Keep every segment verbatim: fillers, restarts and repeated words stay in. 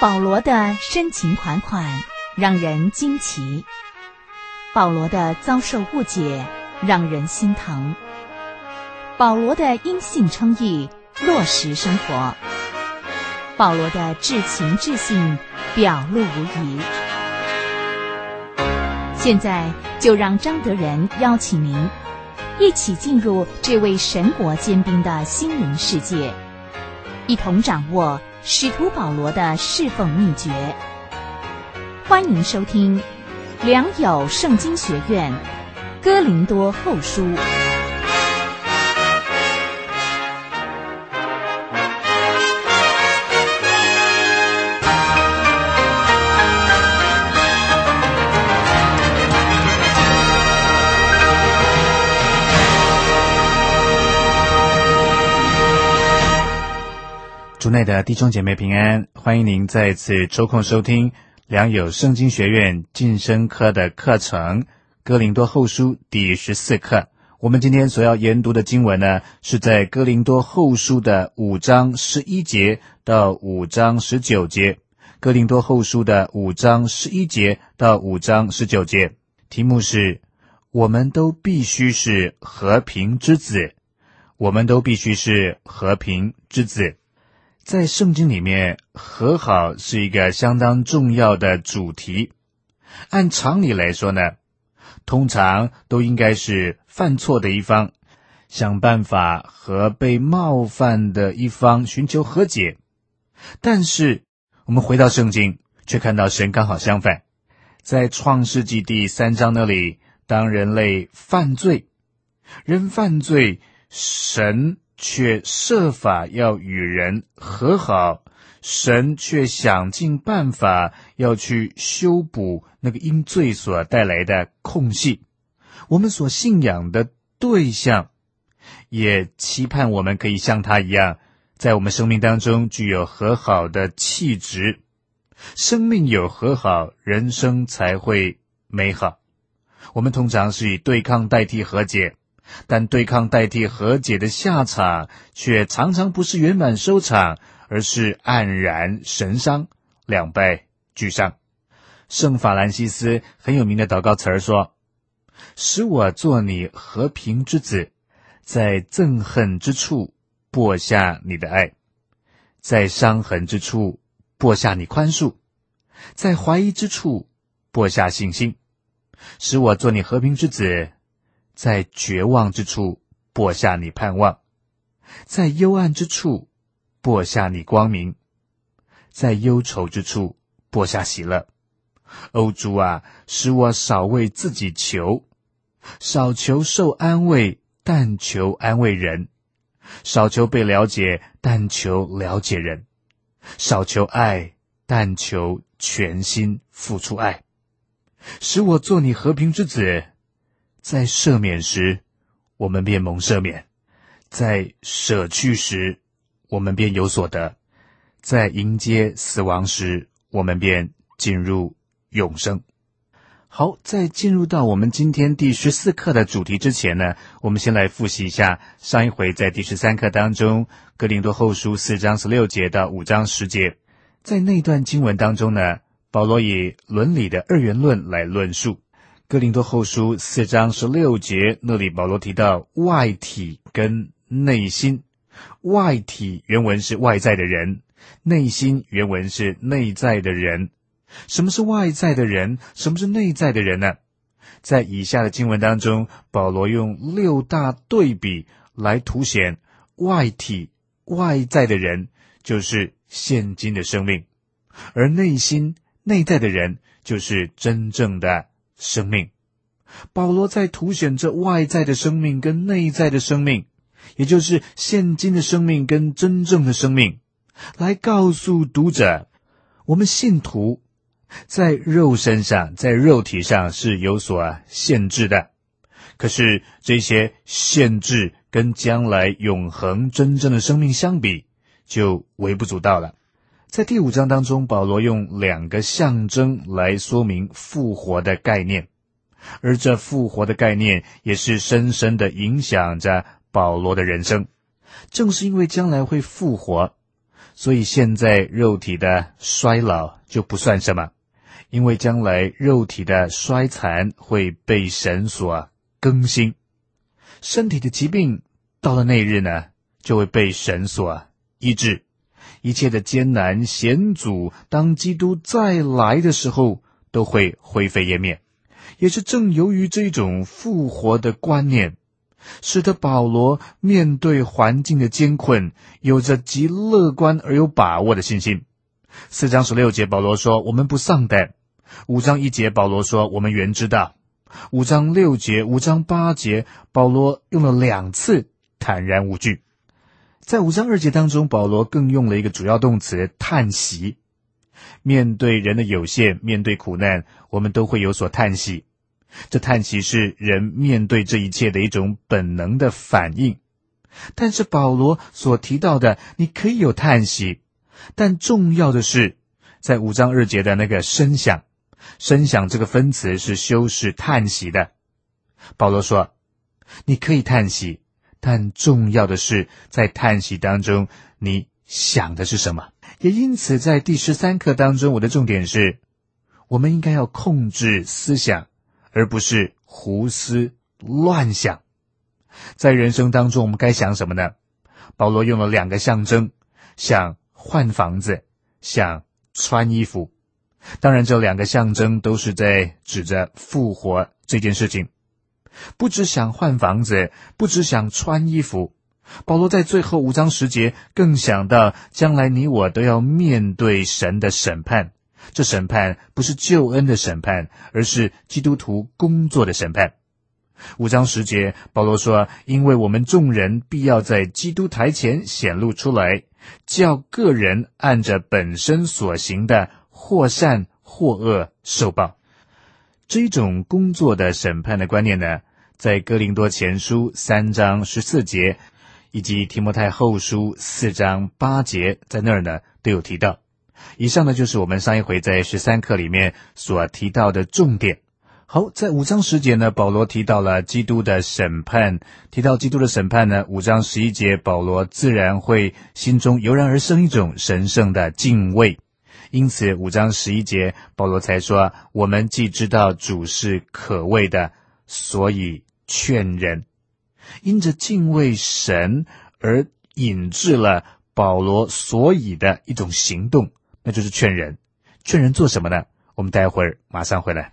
保罗的深情款款让人惊奇，保罗的遭受误解让人心疼，保罗的因信称义落实生活，保罗的至情至性表露无遗。现在就让张德仁邀请您一起进入这位神国坚兵的心灵世界，一同掌握使徒保罗的侍奉秘诀。欢迎收听良友圣经学院哥林多后书。 主内的弟兄姐妹平安，欢迎您再次抽空收听良友圣经学院晋升科的课程哥林多后书第十四课。我们今天所要研读的经文呢，是在哥林多后书的五章十一节到五章十九节。哥林多后书的五章十一节到五章十九节，题目是我们都必须是和平之子，我们都必须是和平之子。在圣经里面，和好是一个相当重要的主题。按常理来说呢，通常都应该是犯错的一方想办法和被冒犯的一方寻求和解。但是我们回到圣经，却看到神刚好相反。在创世纪第三章那里，当人类犯罪，人犯罪，神却设法要与人和好，神却想尽办法要去修补那个因罪所带来的空隙。我们所信仰的对象也期盼我们可以像他一样，在我们生命当中具有和好的气质。生命有和好，人生才会美好。我们通常是以对抗代替和解，但对抗代替和解的下场却常常不是圆满收场，而是黯然神伤，两败俱伤。圣法兰西斯很有名的祷告词儿说，使我做你和平之子，在憎恨之处播下你的爱，在伤痕之处播下你宽恕，在怀疑之处播下信心。使我做你和平之子，在绝望之处播下你盼望，在幽暗之处播下你光明，在忧愁之处播下喜乐。ô主啊，使我少为自己求，少求受安慰，但求安慰人；少求被了解，但求了解人；少求爱，但求全心付出爱。使我做你和平之子，在赦免时我们便蒙赦免，在舍去时我们便有所得，在迎接死亡时我们便进入永生。好，在进入到我们今天第十四课的主题之前呢，我们先来复习一下上一回在第十三课当中哥林多后书四章十六节到五章十节。在那段经文当中呢，保罗以伦理的二元论来论述。哥林多后书四章十六节那里保罗提到外体跟内心，外体原文是外在的人，内心原文是内在的人。什么是外在的人？什么是内在的人呢？在以下的经文当中，保罗用六大对比来凸显外体外在的人就是现今的生命，而内心内在的人就是真正的生命。保罗在凸显这外在的生命跟内在的生命，也就是现今的生命跟真正的生命，来告诉读者，我们信徒在肉身上，在肉体上是有所限制的，可是这些限制跟将来永恒真正的生命相比，就微不足道了。在第五章当中，保罗用两个象征来说明复活的概念，而这复活的概念也是深深地影响着保罗的人生。正是因为将来会复活， 所以现在肉体的衰老就不算什么，因为将来肉体的衰残会被神所更新，身体的疾病到了那日呢，就会被神所医治。一切的艰难险阻，当基督再来的时候，都会灰飞烟灭。也是正由于这种复活的观念，使得保罗面对环境的艰困，有着极乐观而有把握的信心。四章十六节保罗说，我们不丧胆。五章一节保罗说，我们原知道。五章六节、五章八节保罗用了两次坦然无惧。在五章二节当中，保罗更用了一个主要动词叹息。面对人的有限，面对苦难，我们都会有所叹息。这叹息是人面对这一切的一种本能的反应。但是保罗所提到的，你可以有叹息，但重要的是在五章二节的那个声响。声响这个分词是修饰叹息的。保罗说，你可以叹息，但重要的是在叹息当中你想的是什么。也因此在第十三课当中，我的重点是我们应该要控制思想，而不是胡思乱想。在人生当中我们该想什么呢？保罗用了两个象征，想换房子，想穿衣服。当然这两个象征都是在指着复活这件事情。不只想换房子，不只想穿衣服，保罗在最后五章十节更想到将来你我都要面对神的审判。这审判不是救恩的审判，而是基督徒工作的审判。五章十节保罗说，因为我们众人必要在基督台前显露出来，叫个人按着本身所行的或善或恶受报。这一种工作的审判的观念呢，在哥林多前书三章十四节以及提摩太后书四章八节，在那儿呢都有提到。以上呢就是我们上一回在十三课里面所提到的重点。好，在五章十节呢，保罗提到了基督的审判。提到基督的审判呢，五章十一节保罗自然会心中油然而生一种神圣的敬畏。因此五章十一节保罗才说，我们既知道主是可畏的，所以劝人。因着敬畏神而引致了保罗所以的一种行动，那就是劝人。劝人做什么呢？我们待会儿马上回来。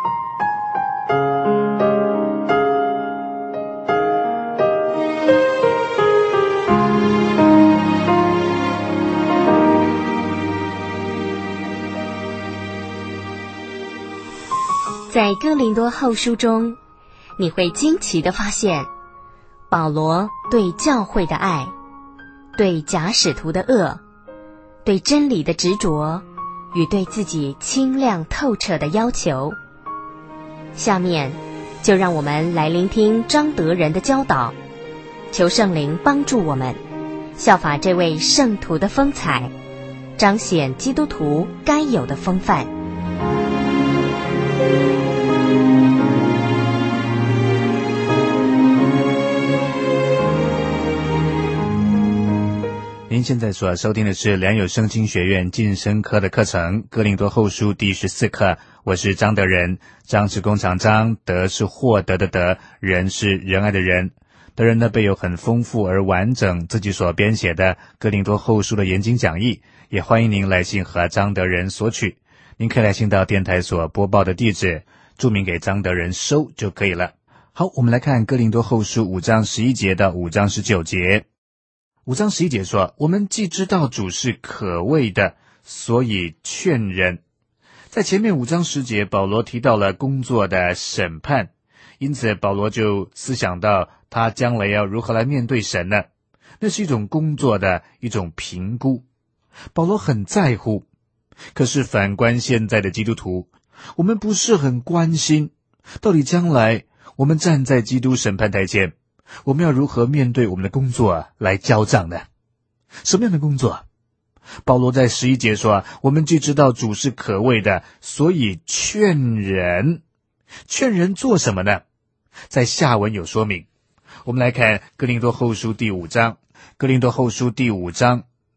在哥林多后书中，你会惊奇地发现，保罗对教会的爱，对假使徒的恶，对真理的执着，与对自己清亮透彻的要求。下面就让我们来聆听张德仁的教导，求圣灵帮助我们效法这位圣徒的风采，彰显基督徒该有的风范。 您现在所收听的是良友圣经学院晋升科的课程，哥林多后书第十四课。我是张德仁，张是工厂张，德是获得的德，仁是仁爱的仁。德仁呢备有很丰富而完整自己所编写的哥林多后书的研经讲义，也欢迎您来信和张德仁索取。您可以来信到电台所播报的地址，注明给张德仁收就可以了。好，我们来看哥林多后书五章十一节到五章十九节。五章十一节说，我们既知道主是可畏的，所以劝人。在前面五章十节，保罗提到了工作的审判，因此保罗就思想到他将来要如何来面对神呢？那是一种工作的一种评估，保罗很在乎。可是反观现在的基督徒，我们不是很关心到底将来我们站在基督审判台前，我们要如何面对我们的工作啊来交账呢？什么样的工作？保罗在十一节说，我们既知道主是可畏的，所以劝人。劝人做什么呢？在下文有说明。我们来看哥林多后书第五章。哥林多后书第五章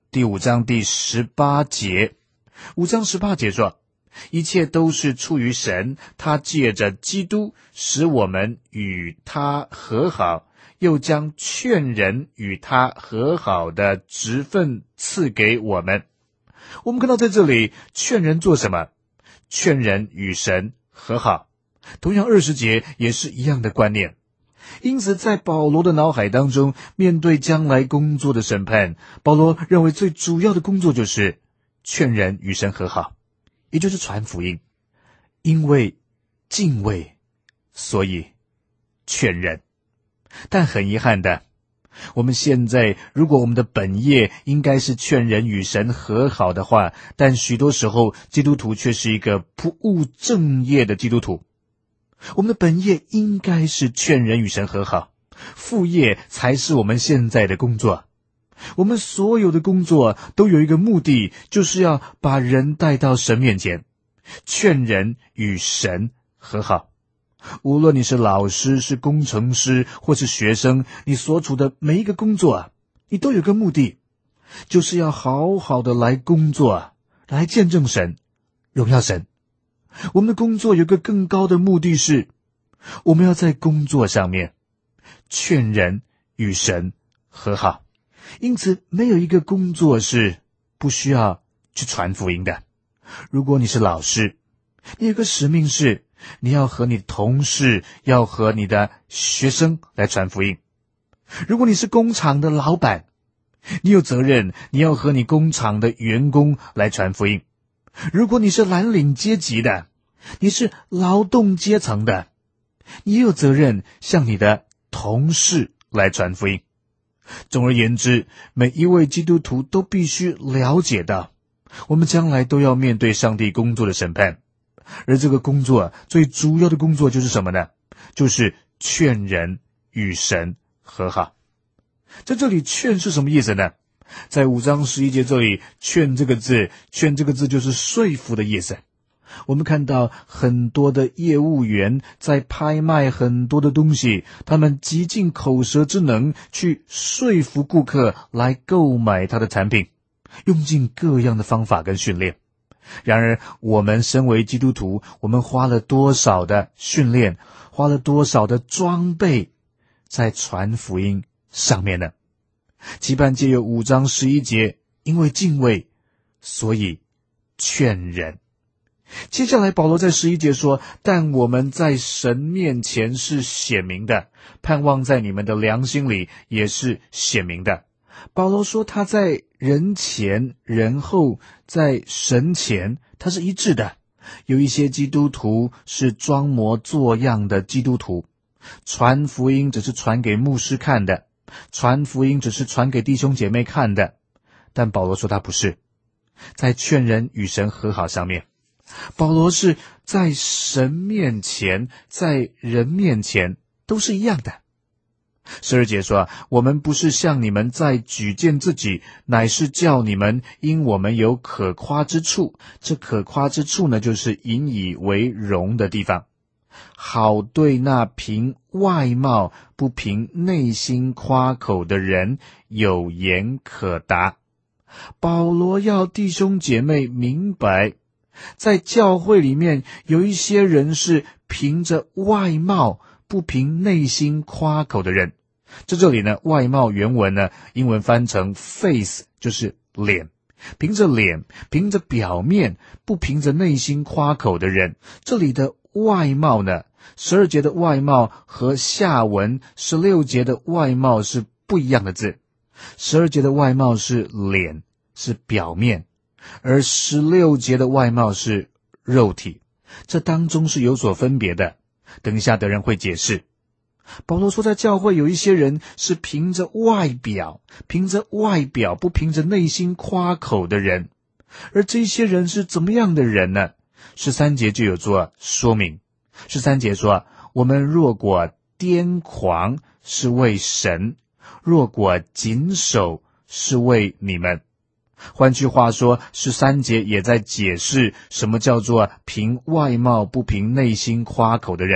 第五章第十八节，五章十八节说，一切都是出于神，他借着基督使我们与他和好，又将劝人与他和好的职分赐给我们。我们看到在这里，劝人做什么？劝人与神和好。同样二十节也是一样的观念。因此在保罗的脑海当中，面对将来工作的审判，保罗认为最主要的工作就是劝人与神和好，也就是传福音。因为敬畏，所以劝人。但很遗憾的，我们现在如果我们的本业应该是劝人与神和好的话，但许多时候基督徒却是一个不务正业的基督徒。我们的本业应该是劝人与神和好，副业才是我们现在的工作。我们所有的工作都有一个目的，就是要把人带到神面前，劝人与神和好。无论你是老师、是工程师或是学生，你所处的每一个工作啊，你都有个目的，就是要好好的来工作，来见证神，荣耀神。我们的工作有个更高的目的是，我们要在工作上面劝人与神和好。因此没有一个工作是不需要去传福音的。如果你是老师，你有个使命是你要和你的同事，要和你的学生来传福音。如果你是工厂的老板，你有责任，你要和你工厂的员工来传福音。如果你是蓝领阶级的，你是劳动阶层的，你也有责任向你的同事来传福音。总而言之，每一位基督徒都必须了解到，我们将来都要面对上帝工作的审判。而这个工作最主要的工作就是什么呢？就是劝人与神和好。在这里劝是什么意思呢？在五章十一节这里，劝这个字，劝这个字就是说服的意思。我们看到很多的业务员在拍卖很多的东西，他们极尽口舌之能去说服顾客来购买他的产品，用尽各样的方法跟训练。然而我们身为基督徒，我们花了多少的训练，花了多少的装备在传福音上面呢？期盼借由五章十一节，因为敬畏，所以劝人。接下来保罗在十一节说，但我们在神面前是显明的，盼望在你们的良心里也是显明的。保罗说他在人前人后，在神前他是一致的。有一些基督徒是装模作样的基督徒，传福音只是传给牧师看的，传福音只是传给弟兄姐妹看的。但保罗说他不是，在劝人与神和好上面，保罗是在神面前，在人面前都是一样的。十二节说，我们不是向你们在举荐自己，乃是叫你们因我们有可夸之处。这可夸之处呢，就是引以为荣的地方，好对那凭外貌不凭内心夸口的人有言可答。保罗要弟兄姐妹明白，在教会里面有一些人是凭着外貌不凭内心夸口的人。在这里呢，外貌原文呢，英文翻成 face， 就是脸，凭着脸，凭着表面，不凭着内心夸口的人。这里的外貌呢，十二节的外貌和下文十六节的外貌是不一样的字。十二节的外貌是脸，是表面，而十六节的外貌是肉体，这当中是有所分别的。等一下的人会解释。保罗说，在教会有一些人是凭着外表，凭着外表不凭着内心夸口的人。而这些人是怎么样的人呢？十三节就有做说明。十三节说，我们若果癫狂是为神，若果谨守是为你们。换句话说，十三节也在解释什么叫做凭外貌不凭内心夸口的人。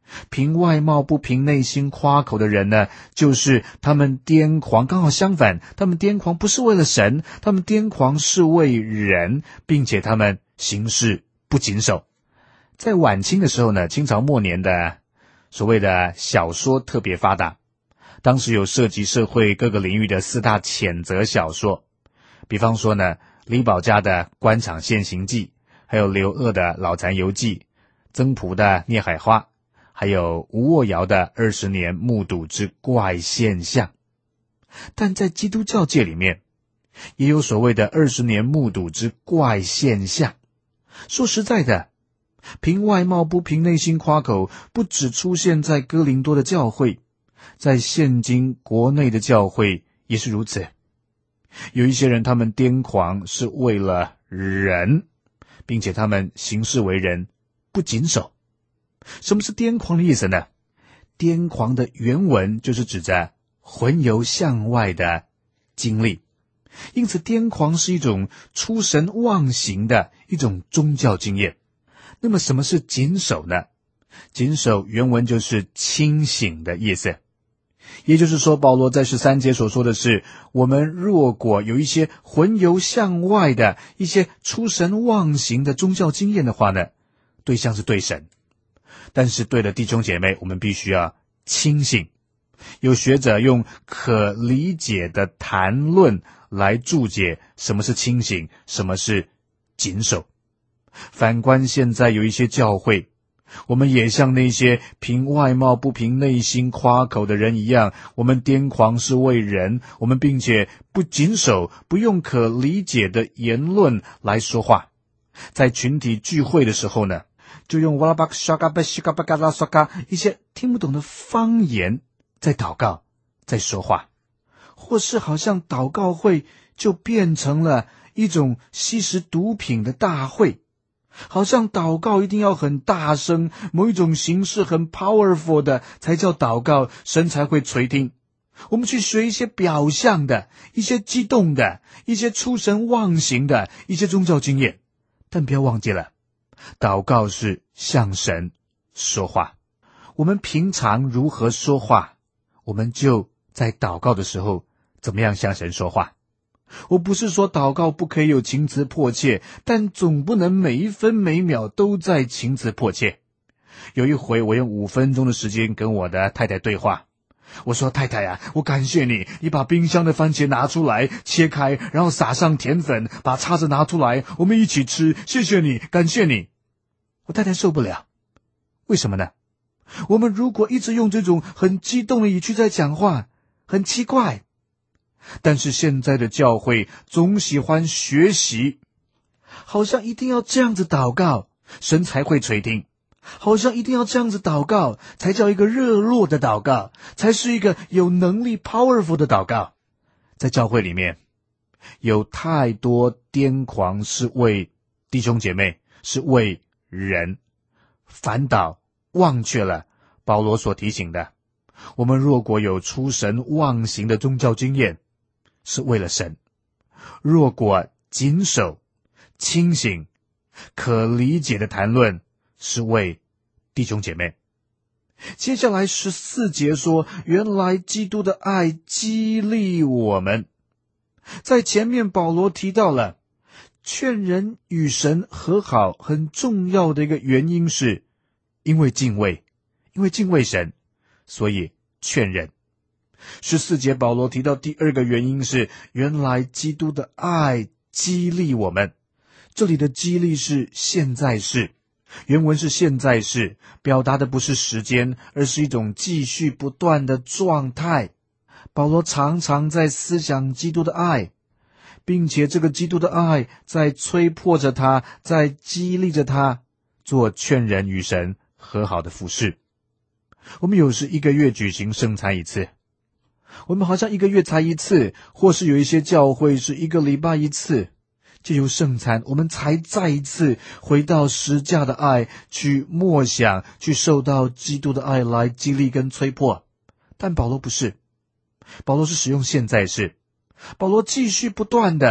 凭外貌不凭内心夸口的人呢，就是他们癫狂，刚好相反，他们癫狂不是为了神，他们癫狂是为人，并且他们行事不谨守。在晚清的时候呢，清朝末年的所谓的小说特别发达，当时有涉及社会各个领域的四大谴责小说，比方说呢，李宝家的《官场现形记》，还有刘鹗的《老残游记》，曾朴的《孽海花》，还有吴沃尧的《二十年目睹之怪现象》。但在基督教界里面，也有所谓的二十年目睹之怪现象。说实在的，凭外貌不凭内心夸口，不只出现在哥林多的教会，在现今国内的教会也是如此。有一些人，他们癫狂是为了人，并且他们行事为人不谨守。什么是癫狂的意思呢？癫狂的原文就是指着魂游向外的经历，因此癫狂是一种出神忘形的一种宗教经验。那么什么是谨守呢？谨守原文就是清醒的意思。也就是说，保罗在十三节所说的是，我们若果有一些魂游向外的一些出神忘形的宗教经验的话呢，对象是对神，但是对了弟兄姐妹，我们必须要清醒。有学者用可理解的谈论来注解什么是清醒，什么是谨守。反观现在有一些教会，我们也像那些凭外貌不凭内心夸口的人一样，我们癫狂是为人，我们并且不谨守，不用可理解的言论来说话。在群体聚会的时候呢，就用哇啦巴沙嘎巴西嘎巴嘎拉沙嘎一些听不懂的方言在祷告，在说话，或是好像祷告会就变成了一种吸食毒品的大会，好像祷告一定要很大声，某一种形式很 powerful 的才叫祷告，神才会垂听。我们去学一些表象的，一些激动的，一些出神忘形的一些宗教经验，但不要忘记了，祷告是向神说话。我们平常如何说话，我们就在祷告的时候怎么样向神说话。我不是说祷告不可以有情辞迫切，但总不能每一分每秒都在情辞迫切。有一回我用五分钟的时间跟我的太太对话，我说，太太啊，我感谢你，你把冰箱的番茄拿出来切开，然后撒上甜粉，把叉子拿出来，我们一起吃，谢谢你，感谢你。我太太受不了。为什么呢？我们如果一直用这种很激动的语气在讲话，很奇怪。但是现在的教会总喜欢学习，好像一定要这样子祷告，神才会垂听，好像一定要这样子祷告，才叫一个热络的祷告，才是一个有能力 powerful 的祷告。在教会里面，有太多癫狂是为弟兄姐妹，是为人，反倒忘却了保罗所提醒的，我们若果有出神忘形的宗教经验，是为了神；若果谨守、清醒、可理解的谈论，是为弟兄姐妹。接下来十四节说，原来基督的爱激励我们。在前面保罗提到了劝人与神和好很重要的一个原因，是因为敬畏，因为敬畏神，所以劝人。十四节保罗提到第二个原因是，原来基督的爱激励我们。这里的激励是现在式，原文是现在式，表达的不是时间，而是一种继续不断的状态。保罗常常在思想基督的爱，并且这个基督的爱在催迫着他，在激励着他做劝人与神和好的服事。我们有时一个月举行圣餐一次，我们好像一个月才一次，或是有一些教会是一个礼拜一次，藉由圣餐，我们才再一次回到十架的爱，去默想，去受到基督的爱来激励跟催迫。但保罗不是，保罗是使用现在式，保罗继续不断的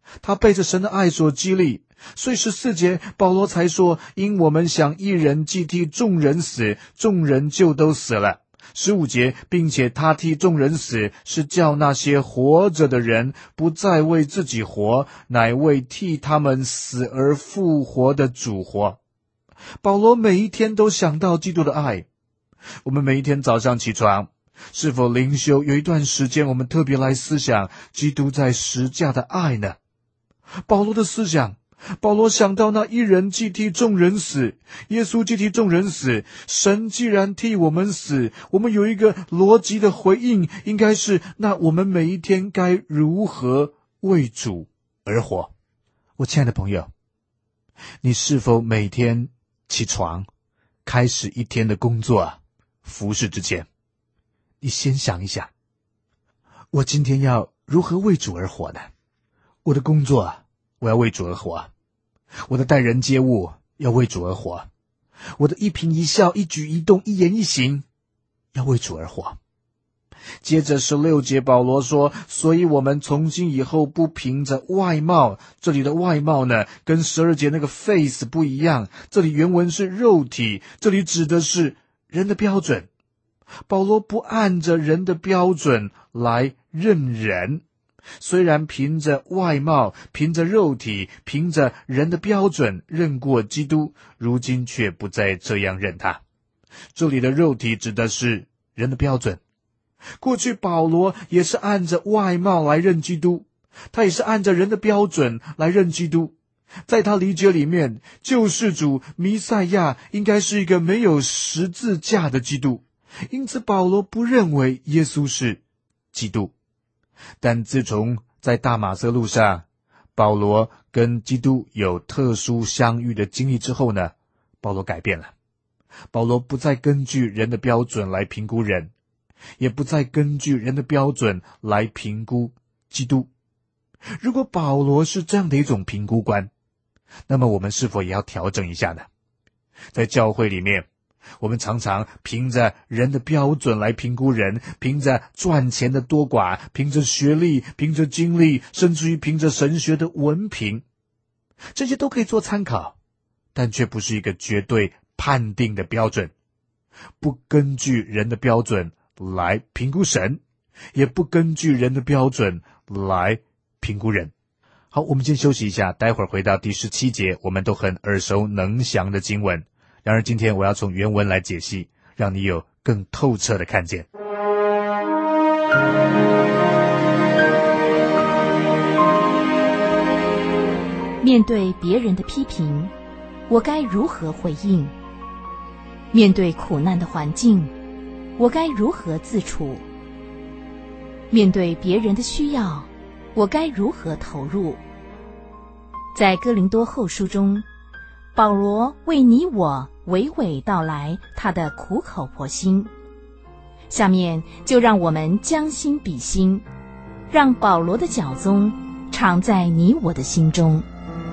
他被着神的爱所激励，所以十四节保罗才说，因我们想一人既替众人死，众人就都死了。十五节，并且他替众人死，是叫那些活着的人不再为自己活，乃为替他们死而复活的主活。保罗每一天都想到基督的爱。我们每一天早上起床，是否灵修有一段时间我们特别来思想基督在十架的爱呢？保罗的思想，保罗想到那一人既替众人死，耶稣既替众人死，神既然替我们死，我们有一个逻辑的回应，应该是那我们每一天该如何为主而活。我亲爱的朋友，你是否每天起床开始一天的工作啊服事之前，你先想一想，我今天要如何为主而活呢？我的工作啊我要为主而活，我的待人接物要为主而活，我的一颦一笑一举一动一言一行要为主而活。接着十六节保罗说，所以我们从今以后不凭着外貌，这里的外貌呢跟十二节那个 face 不一样，这里原文是肉体，这里指的是人的标准。保罗不按着人的标准来认人，虽然凭着外貌，凭着肉体，凭着人的标准认过基督，如今却不再这样认他。这里的肉体指的是人的标准。过去保罗也是按着外貌来认基督，他也是按着人的标准来认基督。在他理解里面，救世主弥赛亚应该是一个没有十字架的基督，因此保罗不认为耶稣是基督。但自从在大马色路上，保罗跟基督有特殊相遇的经历之后呢，保罗改变了。保罗不再根据人的标准来评估人，也不再根据人的标准来评估基督。如果保罗是这样的一种评估观，那么我们是否也要调整一下呢？在教会里面，我们常常凭着人的标准来评估人，凭着赚钱的多寡，凭着学历，凭着经历，甚至于凭着神学的文凭，这些都可以做参考，但却不是一个绝对判定的标准。不根据人的标准来评估神，也不根据人的标准来评估人。好，我们先休息一下，待会儿回到第十七节，我们都很耳熟能详的经文。然而今天我要从原文来解析，让你有更透彻的看见。 面对别人的批评，我该如何回应？面对苦难的环境，我该如何自处？面对别人的需要，我该如何投入？在哥林多后书中，保罗为你我娓娓道来他的苦口婆心。下面就让我们将心比心，让保罗的教宗常在你我的心中。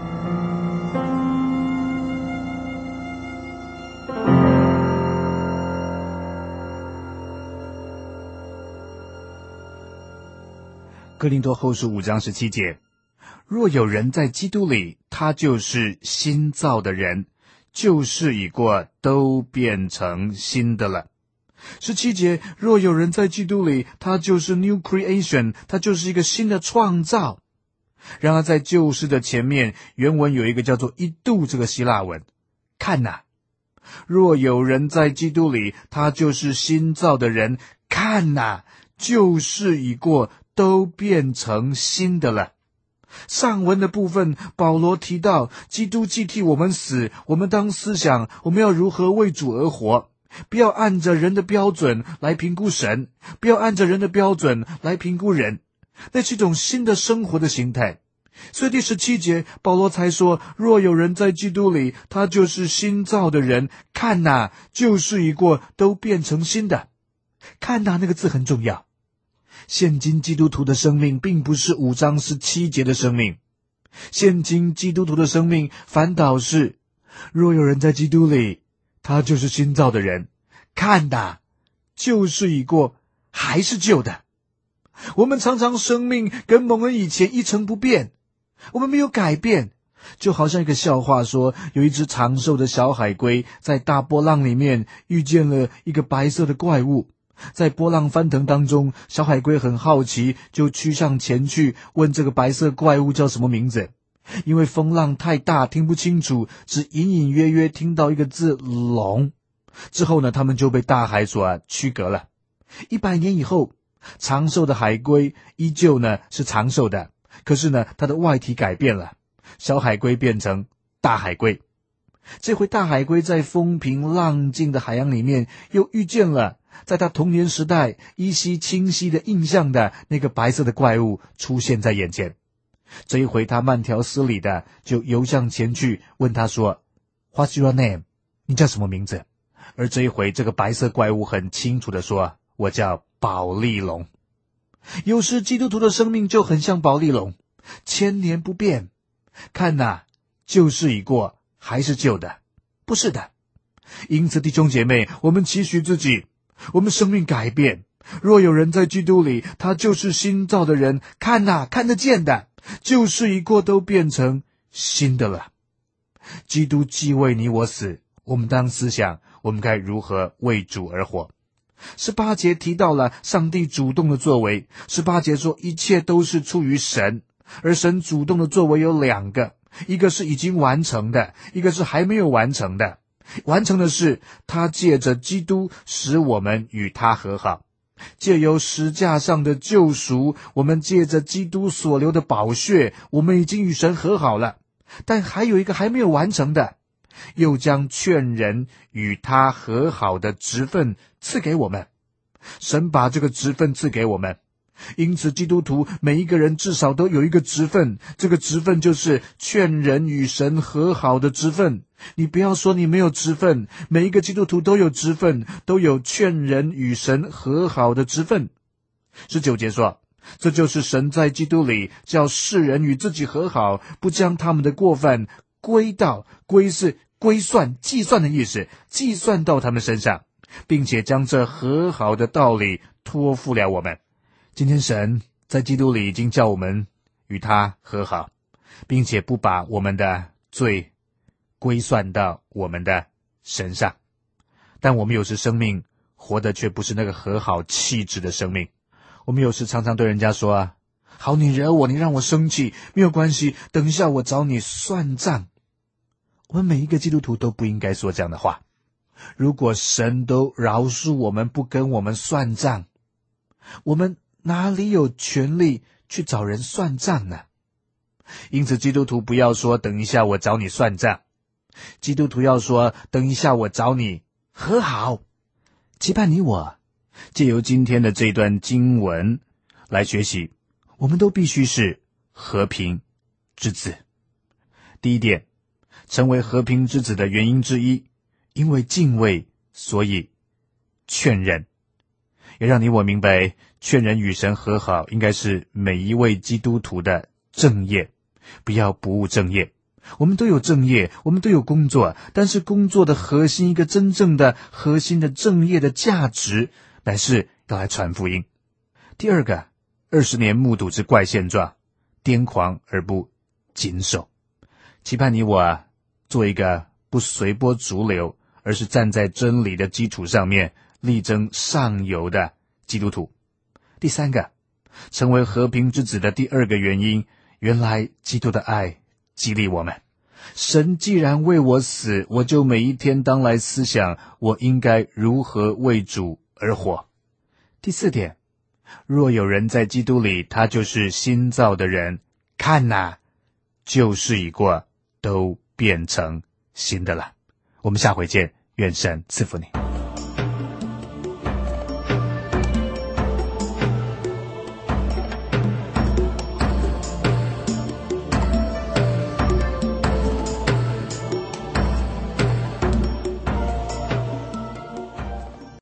哥林多后书五章十七节，若有人在基督里，他就是新造的人，旧事已过，都变成新的了。十七节，若有人在基督里，他就是 new creation， 他就是一个新的创造。然而在旧事的前面，原文有一个叫做一度这个希腊文，看哪，若有人在基督里，他就是新造的人，看哪，旧事已过，都变成新的了。上文的部分，保罗提到基督既替我们死，我们当思想我们要如何为主而活，不要按着人的标准来评估神，不要按着人的标准来评估人，那是一种新的生活的形态。所以第十七节保罗才说，若有人在基督里，他就是新造的人，看哪，旧事已过，都变成新的。看哪那个字很重要，现今基督徒的生命并不是五章十七节的生命，现今基督徒的生命反倒是，若有人在基督里，他就是新造的人，看哪，旧事已过，还是旧的。我们常常生命跟蒙恩以前一成不变， 我们没有改变。就好像一个笑话说，有一只长寿的小海龟在大波浪里面遇见了一个白色的怪物，在波浪翻腾当中，小海龟很好奇，就趋上前去问这个白色怪物叫什么名字。因为风浪太大听不清楚，只隐隐约约听到一个字龙。之后呢，他们就被大海所驱隔了。一百年以后，长寿的海龟依旧呢是长寿的，可是呢它的外体改变了，小海龟变成大海龟。这回大海龟在风平浪静的海洋里面又遇见了在他童年时代依稀清晰的印象的那个白色的怪物出现在眼前。这一回他慢条斯理的就游向前去问他说 What's your name？ 你叫什么名字？而这一回这个白色怪物很清楚的说，我叫保利龙。有时基督徒的生命就很像保利龙，千年不变。看哪，旧事已过，还是旧的，不是的。因此弟兄姐妹，我们期许自己，我们生命改变。若有人在基督里，他就是新造的人，看哪，看得见的，旧事已过，都变成新的了。基督既为你我死，我们当思想我们该如何为主而活。十八节提到了上帝主动的作为，十八节说一切都是出于神，而神主动的作为有两个，一个是已经完成的，一个是还没有完成的。完成的是他借着基督使我们与他和好，借由十架上的救赎，我们借着基督所流的宝血，我们已经与神和好了。但还有一个还没有完成的，又将劝人与他和好的职分赐给我们。神把这个职分赐给我们，因此基督徒每一个人至少都有一个职分，这个职分就是劝人与神和好的职分。你不要说你没有职分，每一个基督徒都有职分，都有劝人与神和好的职分。十九节说，这就是神在基督里叫世人与自己和好，不将他们的过犯归到，归是归算计算的意思，计算到他们身上，并且将这和好的道理托付了我们。今天神在基督里已经叫我们与他和好，并且不把我们的罪归算到我们的身上。但我们有时生命活的却不是那个和好气质的生命。我们有时常常对人家说啊，好，你惹我，你让我生气，没有关系，等一下我找你算账。我们每一个基督徒都不应该说这样的话。如果神都饶恕我们，不跟我们算账，我们哪里有权利去找人算账呢？因此基督徒不要说等一下我找你算账，基督徒要说等一下我找你和好。期盼你我借由今天的这段经文来学习，我们都必须是和平之子。第一点，成为和平之子的原因之一，因为敬畏，所以劝人。也让你我明白，劝人与神和好应该是每一位基督徒的正业，不要不务正业。我们都有正业，我们都有工作，但是工作的核心，一个真正的核心的正业的价值，乃是要来传福音。第二个，二十年目睹之怪现状，癫狂而不谨守。期盼你我啊，做一个不随波逐流，而是站在真理的基础上面力争上游的基督徒。第三个，成为和平之子的第二个原因，原来基督的爱激励我们。神既然为我死，我就每一天当来思想我应该如何为主而活。第四点，若有人在基督里，他就是新造的人，看哪，旧事已过，都变成新的了。我们下回见，愿神赐福你。